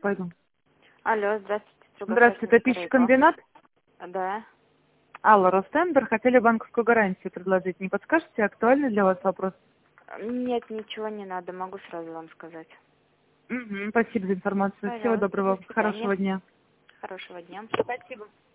пойду. Алло, здравствуйте. Здравствуйте, это пищекомбинат? Да. Алла, Ростендер, хотели банковскую гарантию предложить. Не подскажете, актуальный для вас вопрос? Нет, ничего не надо, могу сразу вам сказать. Спасибо за информацию. Всего Пожалуйста, доброго, до свидания. хорошего дня. Хорошего дня. Спасибо.